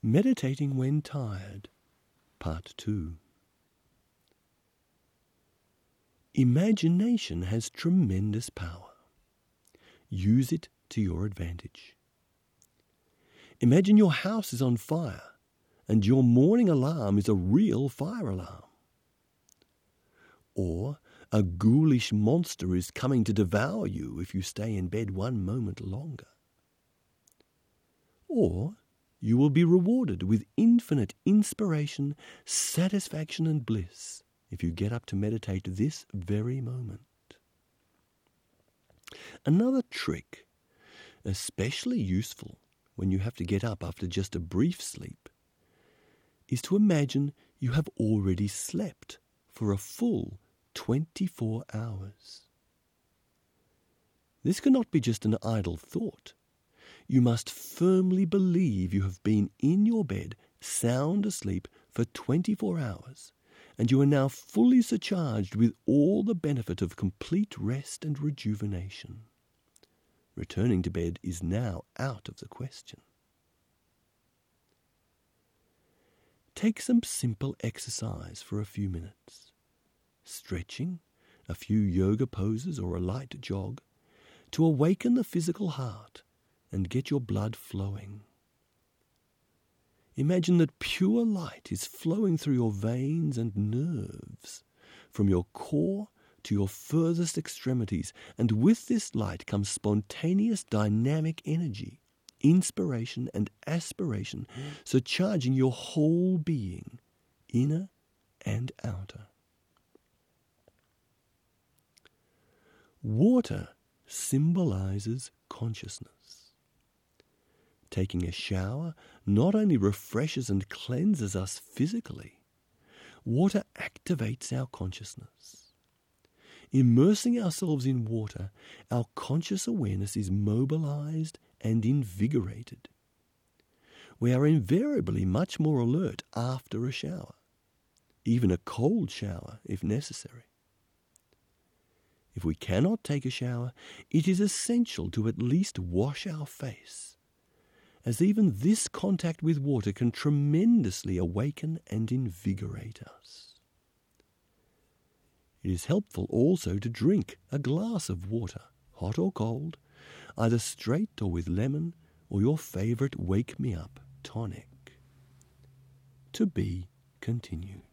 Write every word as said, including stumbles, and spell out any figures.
Meditating when tired, part two. Imagination has tremendous power. Use it to your advantage. Imagine your house is on fire and your morning alarm is a real fire alarm. Or a ghoulish monster is coming to devour you if you stay in bed one moment longer. Or you will be rewarded with infinite inspiration, satisfaction, and bliss if you get up to meditate this very moment. Another trick, especially useful when you have to get up after just a brief sleep, is to imagine you have already slept for a full twenty-four hours. This cannot be just an idle thought. You must firmly believe you have been in your bed, sound asleep, for twenty-four hours, and you are now fully surcharged with all the benefit of complete rest and rejuvenation. Returning to bed is now out of the question. Take some simple exercise for a few minutes. Stretching, a few yoga poses or a light jog, to awaken the physical heart and get your blood flowing. Imagine that pure light is flowing through your veins and nerves, from your core to your furthest extremities, and with this light comes spontaneous dynamic energy, inspiration and aspiration, surcharging your whole being, inner and outer. Water symbolizes consciousness. Taking a shower not only refreshes and cleanses us physically, water activates our consciousness. Immersing ourselves in water, our conscious awareness is mobilized and invigorated. We are invariably much more alert after a shower, even a cold shower if necessary. If we cannot take a shower, it is essential to at least wash our face, as even this contact with water can tremendously awaken and invigorate us. It is helpful also to drink a glass of water, hot or cold, either straight or with lemon, or your favorite wake-me-up tonic. To be continued.